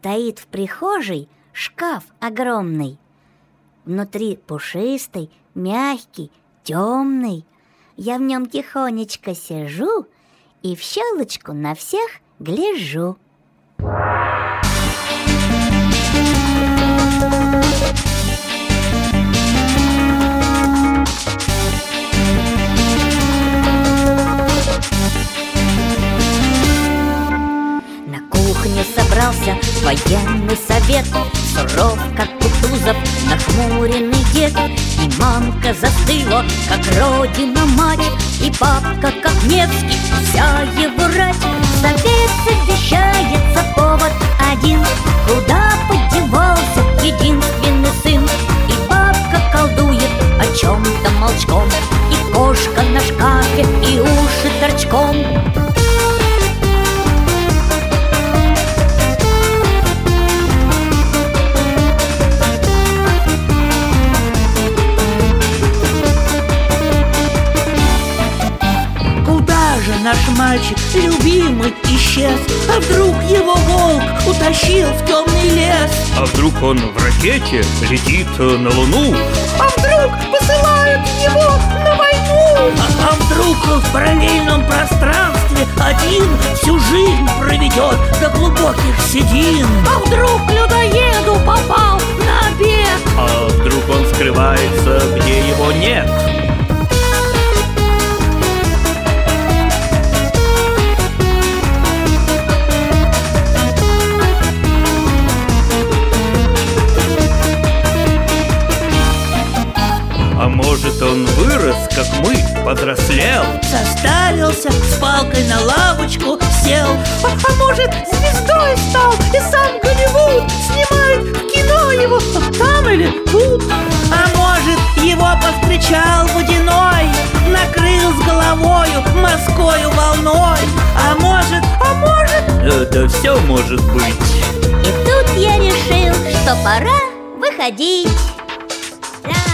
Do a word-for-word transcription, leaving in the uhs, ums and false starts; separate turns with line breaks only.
Стоит в прихожей шкаф огромный. Внутри пушистый, мягкий, темный. Я в нем тихонечко сижу и в щелочку на всех гляжу. На кухне собрался военный совет, суров, как Кутузов, нахмуренный дед. И мамка застыла, как родина-мать, и папка, как Невский, вся его рать. Совет совещается, повод один: куда подевался единственный сын? И бабка колдует о чем-то молчком, и кошка на шкафе, и уши торчком.
Наш мальчик любимый исчез, а вдруг его волк утащил в темный лес?
А вдруг он в ракете летит на Луну?
А вдруг посылают его на войну? А, а вдруг в параллельном пространстве один всю жизнь проведет до глубоких седин? А вдруг людоеду попал на обед?
А вдруг он скрывается, где его нет? А может, он вырос, как мы, повзрослел?
Состарился, с палкой на лавочку сел. А, а может, звездой стал, и сам Голливуд снимает в кино его там или тут? А может, его повстречал водяной, накрыл с головою морскою волной? А может, а может...
Это все может быть.
И тут я решил, что пора выходить. Да.